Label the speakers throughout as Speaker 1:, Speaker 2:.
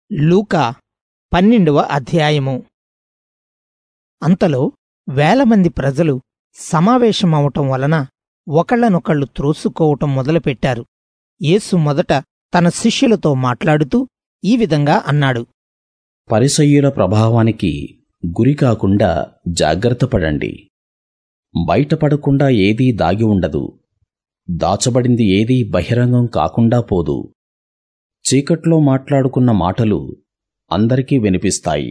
Speaker 1: లూకా 12వ అధ్యాయము. అంతలో వేలమంది ప్రజలు సమావేశమవటం వలన ఒకళ్ళనొకళ్ళు త్రోసుకోవటం మొదలుపెట్టారు. యేసు మొదట తన శిష్యులతో మాట్లాడుతూ ఈ విధంగా అన్నాడు.
Speaker 2: పరిసయ్యుల ప్రభావానికి గురికాకుండా జాగ్రత్తపడండి. బయటపడకుండా ఏదీ దాగి ఉండదు. దాచబడింది ఏదీ బహిరంగం కాకుండా పోదు. చీకట్లో మాట్లాడుకున్న మాటలు అందరికీ వినిపిస్తాయి.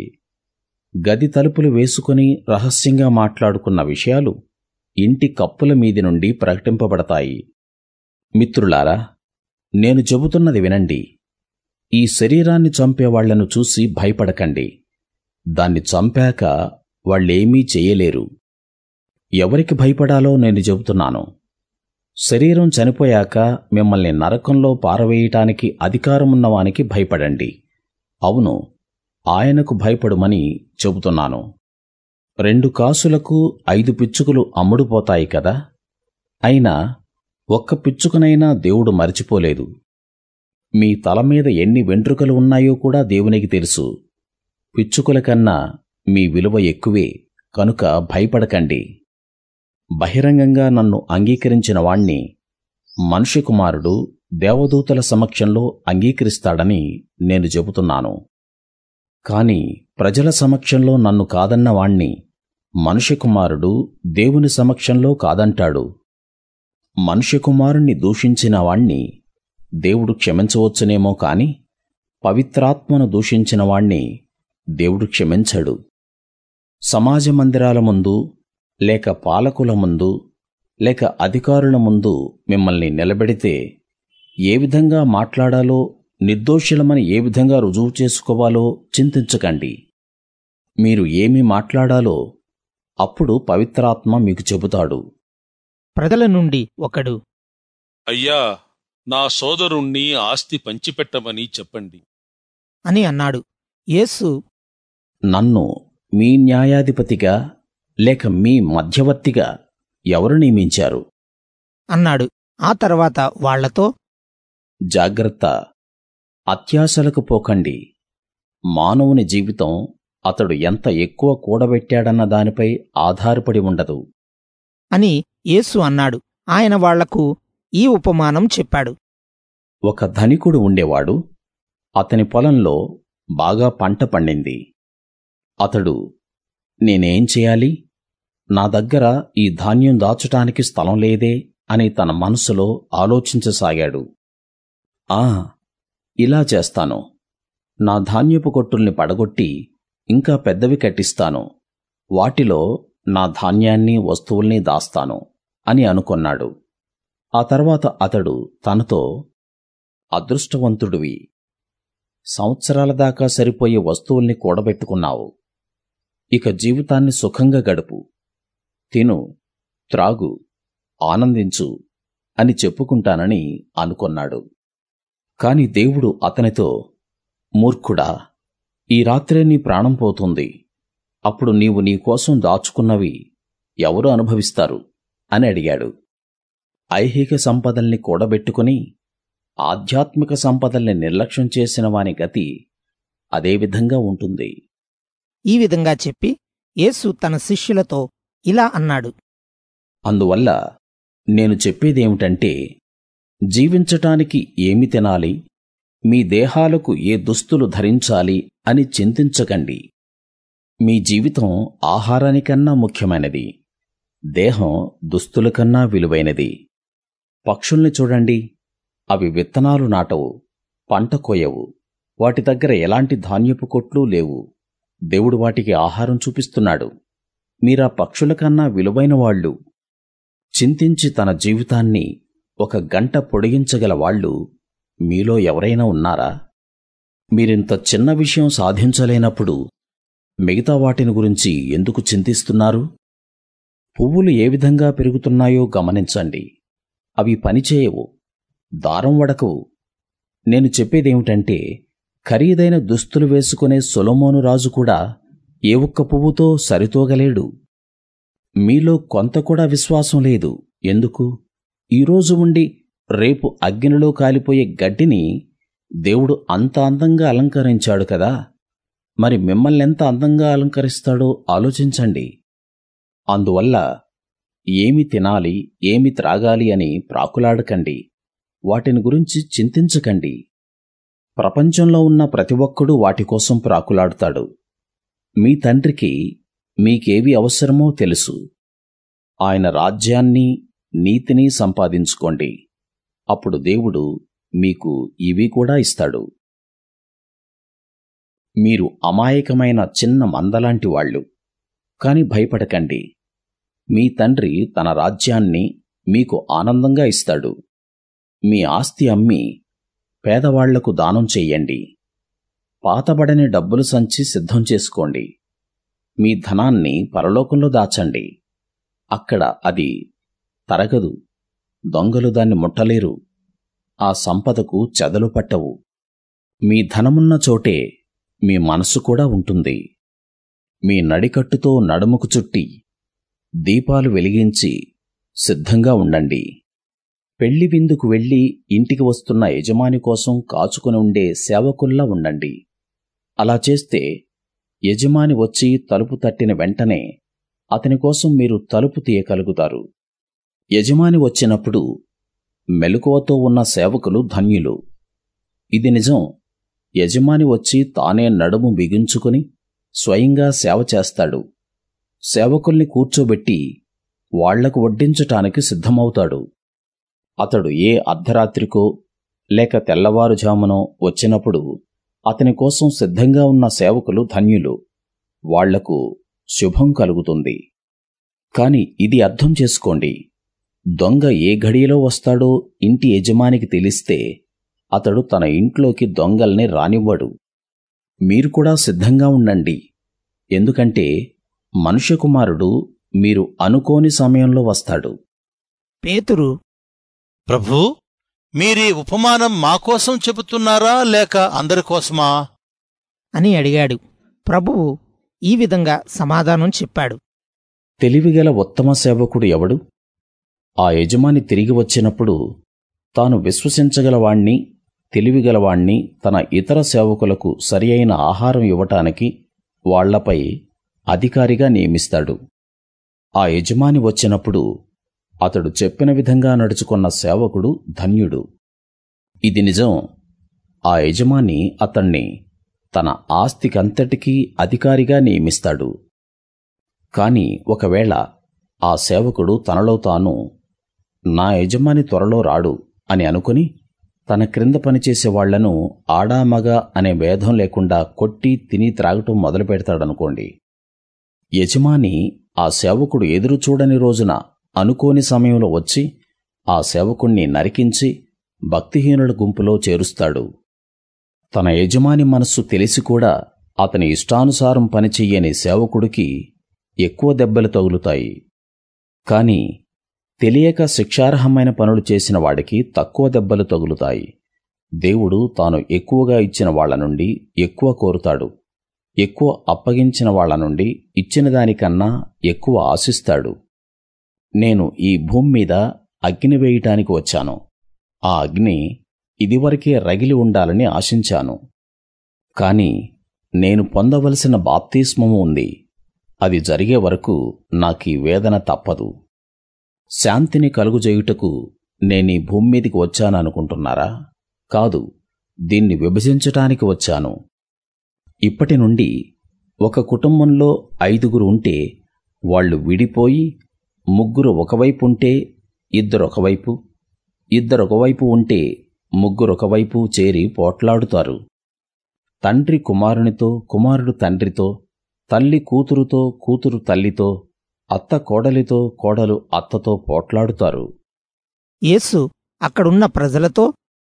Speaker 2: గది తలుపులు వేసుకుని రహస్యంగా మాట్లాడుకున్న విషయాలు ఇంటి కప్పుల మీది నుండి ప్రకటింపబడతాయి. మిత్రులారా, నేను చెబుతున్నది వినండి. ఈ శరీరాన్ని చంపేవాళ్లను చూసి భయపడకండి. దాన్ని చంపాక వాళ్ళేమీ చెయ్యలేరు. ఎవరికి భయపడాలో నేను చెబుతున్నాను. శరీరం చనిపోయాక మిమ్మల్ని నరకంలో పారవేయటానికి అధికారమున్నవానికి భయపడండి. అవును, ఆయనకు భయపడుమని చెబుతున్నాను. 2 కాసులకు 5 పిచ్చుకలు అమ్ముడుపోతాయి కదా. అయినా ఒక్క పిచ్చుకనైనా దేవుడు మరిచిపోలేదు. మీ తల మీద ఎన్ని వెంట్రుకలు ఉన్నాయో కూడా దేవునికి తెలుసు. పిచ్చుకల కన్నా మీ విలువ ఎక్కువే. కనుక భయపడకండి. బహిరంగంగా నన్ను అంగీకరించిన వాణ్ణి మనుష్య కుమారుడు దేవదూతల సమక్షంలో అంగీకరిస్తాడని నేను చెబుతున్నాను. కాని ప్రజల సమక్షంలో నన్ను కాదన్న వాణ్ణి మనుష్య కుమారుడు దేవుని సమక్షంలో కాదంటాడు. మనుష్య కుమారుణ్ణి దూషించిన వాణ్ణి దేవుడు క్షమించవచ్చునేమో కాని పవిత్రాత్మను దూషించిన వాణ్ణి దేవుడు క్షమించడు. సమాజ మందిరాల ముందు, లేక పాలకుల ముందు, లేక అధికారుల ముందు మిమ్మల్ని నిలబెడితే ఏ విధంగా మాట్లాడాలో, నిర్దోషులమని ఏ విధంగా రుజువు చేసుకోవాలో చింతించకండి. మీరు ఏమి మాట్లాడాలో అప్పుడు పవిత్రాత్మ మీకు చెబుతాడు.
Speaker 1: ప్రజల నుండి ఒకడు,
Speaker 3: అయ్యా, నా సోదరుణ్ణి ఆస్తి పంచిపెట్టమని చెప్పండి
Speaker 1: అని అన్నాడు. యేసు,
Speaker 2: నన్ను మీ న్యాయాధిపతిగా లేక మీ మధ్యవర్తిగా ఎవరు నియమించారు
Speaker 1: అన్నాడు. ఆ తర్వాత వాళ్లతో,
Speaker 2: జాగ్రత్త, అత్యాశలకు పోకండి. మానవుని జీవితం అతడు ఎంత ఎక్కువ కూడబెట్టాడన్న దానిపై ఆధారపడి ఉండదు
Speaker 1: అని యేసు అన్నాడు. ఆయన వాళ్లకు ఈ ఉపమానం చెప్పాడు.
Speaker 2: ఒక ధనికుడు ఉండేవాడు. అతని పొలంలో బాగా పంట పండింది. అతడు, నేనేం చేయాలి? నా దగ్గర ఈ ధాన్యం దాచటానికి స్థలం లేదే అని తన మనసులో ఆలోచించసాగాడు. ఇలా చేస్తాను. నా ధాన్యపు కొట్టుల్ని పడగొట్టి ఇంకా పెద్దవి కట్టిస్తాను. వాటిలో నా ధాన్యాన్ని, వస్తువుల్ని దాస్తాను అని అనుకొన్నాడు. ఆ తర్వాత అతడు తనతో, అదృష్టవంతుడివి, సంవత్సరాల దాకా సరిపోయే వస్తువుల్ని కూడబెట్టుకున్నావు. ఇక జీవితాన్ని సుఖంగా గడుపు. తిను, త్రాగు, ఆనందించు అని చెప్పుకుంటానని అనుకొన్నాడు. కాని దేవుడు అతనితో, మూర్ఖుడా, ఈ రాత్రే నీ ప్రాణం పోతుంది. అప్పుడు నీవు నీ కోసం దాచుకున్నవి ఎవరు అనుభవిస్తారు అని అడిగాడు. ఐహిక సంపదల్ని కూడబెట్టుకుని ఆధ్యాత్మిక సంపదల్ని నిర్లక్ష్యం చేసిన వాని గతి అదే విధంగా ఉంటుంది.
Speaker 1: ఈ విధంగా చెప్పి యేసు తన శిష్యులతో ఇలా అన్నాడు.
Speaker 2: అందువల్ల నేను చెప్పేదేమిటంటే, జీవించటానికి ఏమి తినాలి, మీ దేహాలకు ఏ దుస్తులు ధరించాలి అని చింతించకండి. మీ జీవితం ఆహారానికన్నా ముఖ్యమైనది, దేహం దుస్తుల కన్నా విలువైనది. పక్షుల్ని చూడండి. అవి విత్తనాలు నాటవు, పంట కోయవు. వాటి దగ్గర ఎలాంటి ధాన్యపు కొట్లు లేవు. దేవుడు వాటికి ఆహారం చూపిస్తున్నాడు. మీరా పక్షుల కన్నా విలువైన వాళ్ళు. చింతించి తన జీవితాన్ని 1 గంట పొడిగించగల వాళ్ళు మీలో ఎవరైనా ఉన్నారా? మీరింత చిన్న విషయం సాధించలేనప్పుడు మిగతా వాటిని గురించి ఎందుకు చింతిస్తున్నారు? పువ్వులు ఏ విధంగా పెరుగుతున్నాయో గమనించండి. అవి పనిచేయవు, దారం వడకవు. నేను చెప్పేదేమిటంటే, ఖరీదైన దుస్తులు వేసుకునే సొలొమోను రాజు కూడా ఏ ఒక్క పువ్వుతో సరితూగలేడు. మీలో కొంత కూడా విశ్వాసం లేదు. ఎందుకు? ఈరోజు ఉండి రేపు అగ్నిలో కాలిపోయే గడ్డిని దేవుడు అంత అందంగా అలంకరించాడు కదా, మరి మిమ్మల్నెంత అందంగా అలంకరిస్తాడో ఆలోచించండి. అందువల్ల ఏమి తినాలి, ఏమి త్రాగాలి అని ప్రాకులాడకండి, వాటిని గురించి చింతించకండి. ప్రపంచంలో ఉన్న ప్రతి ఒక్కడూ వాటి కోసం ప్రాకులాడుతాడు. మీ తండ్రికి మీకేవి అవసరమో తెలుసు. ఆయన రాజ్యాన్ని, నీతిని సంపాదించుకోండి, అప్పుడు దేవుడు మీకు ఇవి కూడా ఇస్తాడు. మీరు అమాయకమైన చిన్న మందలాంటి వాళ్ళు, కాని భయపడకండి. మీ తండ్రి తన రాజ్యాన్ని మీకు ఆనందంగా ఇస్తాడు. మీ ఆస్తి అమ్మి పేదవాళ్లకు దానం చెయ్యండి. పాతబడని డబ్బుల సంచి సిద్ధం చేసుకోండి. మీ ధనాన్ని పరలోకంలో దాచండి. అక్కడ అది తరగదు, దొంగలు దాన్ని ముట్టలేరు. ఆ సంపదకు చెదలు పట్టవు. మీ ధనమున్న చోటే మీ మనసు కూడా ఉంటుంది. మీ నడికట్టుతో నడుముకు చుట్టి దీపాలు వెలిగించి సిద్ధంగా ఉండండి. పెళ్లి విందుకు వెళ్లి ఇంటికి వస్తున్న యజమాని కోసం కాచుకుని ఉండే సేవకుల్లా ఉండండి. అలా చేస్తే యజమాని వచ్చి తలుపు తట్టిన వెంటనే అతని కోసం మీరు తలుపు తీయగలుగుతారు. యజమాని వచ్చినప్పుడు మెలకువతో ఉన్న సేవకులు ధన్యులు. ఇది నిజం. యజమాని వచ్చి తానే నడుము బిగించుకుని స్వయంగా సేవ చేస్తాడు. సేవకుల్ని కూర్చోబెట్టి వాళ్లకు వడ్డించటానికి సిద్ధమవుతాడు. అతడు ఏ అర్ధరాత్రికో లేక తెల్లవారుజామునో వచ్చినప్పుడు అతని కోసం సిద్ధంగా ఉన్న సేవకులు ధన్యులు. వాళ్లకు శుభం కలుగుతుంది. కాని ఇది అర్థం చేసుకోండి, దొంగ ఏ ఘడియలో వస్తాడో ఇంటి యజమానికి తెలిస్తే అతడు తన ఇంట్లోకి దొంగల్ని రానివ్వడు. మీరు కూడా సిద్ధంగా ఉండండి. ఎందుకంటే మనుష్యకుమారుడు మీరు అనుకోని సమయంలో వస్తాడు.
Speaker 1: పేతురు,
Speaker 4: ప్రభూ, మీరీ ఉపమానం మాకోసం చెబుతున్నారా లేక అందరికోసమా
Speaker 1: అని అడిగాడు. ప్రభువు ఈ విధంగా సమాధానం చెప్పాడు.
Speaker 2: తెలివిగల ఉత్తమ సేవకుడు ఎవడు? ఆ యజమాని తిరిగి వచ్చినప్పుడు తాను విశ్వసించగలవాణ్ణి, తెలివిగలవాణ్ణి తన ఇతర సేవకులకు సరి అయిన ఆహారం ఇవ్వటానికి వాళ్లపై అధికారిగా నియమిస్తాడు. ఆ యజమాని వచ్చినప్పుడు అతడు చెప్పిన విధంగా నడుచుకున్న సేవకుడు ధన్యుడు. ఇది నిజం. ఆ యజమాని అతణ్ణి తన ఆస్తికంతటికీ అధికారిగా నియమిస్తాడు. కాని ఒకవేళ ఆ సేవకుడు తనలో తాను, నా యజమాని త్వరలో రాడు అని అనుకుని తన క్రింద పనిచేసే వాళ్లను ఆడామగా అనే భేదం లేకుండా కొట్టి తిని త్రాగటం మొదలు పెడతాడనుకోండి. యజమాని ఆ సేవకుడు ఎదురు చూడని రోజున అనుకోని సమయంలో వచ్చి ఆ సేవకుణ్ణి నరికించి భక్తిహీనుల గుంపులో చేరుస్తాడు. తన యజమాని మనస్సు తెలిసి కూడా అతని ఇష్టానుసారం పనిచెయ్యని సేవకుడికి ఎక్కువ దెబ్బలు తగులుతాయి. కాని తెలియక శిక్షార్హమైన పనులు చేసిన వాడికి తక్కువ దెబ్బలు తగులుతాయి. దేవుడు తాను ఎక్కువగా ఇచ్చిన వాళ్ల నుండి ఎక్కువ కోరుతాడు. ఎక్కువ అప్పగించిన వాళ్ల నుండి ఇచ్చిన దానికన్నా ఎక్కువ ఆశిస్తాడు. నేను ఈ భూమి మీద అగ్ని వేయటానికి వచ్చాను. ఆ అగ్ని ఇదివరకే రగిలి ఉండాలని ఆశించాను. కాని నేను పొందవలసిన బాప్తిస్మము ఉంది. అది జరిగే వరకు నాకీ వేదన తప్పదు. శాంతిని కలుగుజేయుటకు నేనీ భూమి మీదికి వచ్చాననుకుంటున్నారా? కాదు, దీన్ని విభజించటానికి వచ్చాను. ఇప్పటి నుండి ఒక కుటుంబంలో 5 ఉంటే వాళ్ళు విడిపోయి 3 ఒకవైపుంటే 2 ఒకవైపు, 2 ఒకవైపు ఉంటే 3 ఒకవైపు చేరి పోట్లాడుతారు. తండ్రి కుమారునితో, కుమారుడు తండ్రితో, తల్లి కూతురుతో, కూతురు తల్లితో, అత్త కోడలితో, కోడలు అత్తతో పోట్లాడుతారు.
Speaker 1: యేసు అక్కడున్న ప్రజలతో,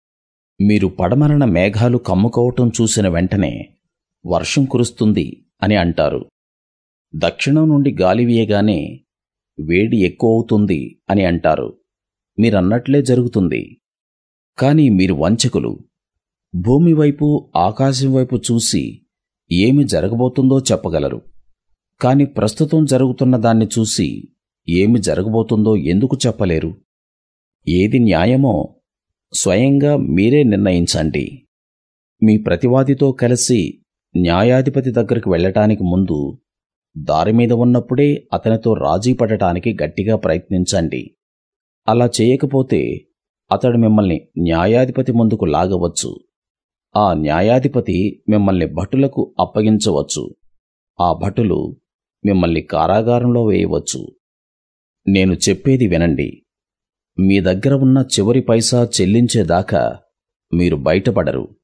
Speaker 2: మీరు పడమరన మేఘాలు కమ్ముకోవటం చూసిన వెంటనే వర్షం కురుస్తుంది అని అంటారు. దక్షిణం నుండి గాలి వీయగానే వేడి ఎక్కువవుతుంది అని అంటారు. మీరన్నట్లే జరుగుతుంది. కాని మీరు వంచకులు. భూమి వైపు, ఆకాశం వైపు చూసి ఏమి జరగబోతుందో చెప్పగలరు. కాని ప్రస్తుతం జరుగుతున్న దాన్ని చూసి ఏమి జరగబోతుందో ఎందుకు చెప్పలేరు? ఏది న్యాయమో స్వయంగా మీరే నిర్ణయించండి. మీ ప్రతివాదితో కలిసి న్యాయాధిపతి దగ్గరికి వెళ్ళటానికి ముందు దారిమీద ఉన్నప్పుడే అతనితో రాజీ పడటానికి గట్టిగా ప్రయత్నించండి. అలా చేయకపోతే అతడు మిమ్మల్ని న్యాయాధిపతి ముందుకు లాగవచ్చు. ఆ న్యాయాధిపతి మిమ్మల్ని భటులకు అప్పగించవచ్చు. ఆ భటులు మిమ్మల్ని కారాగారంలో వేయవచ్చు. నేను చెప్పేది వినండి. మీ దగ్గర ఉన్న చివరి పైసా చెల్లించేదాకా మీరు బయటపడరు.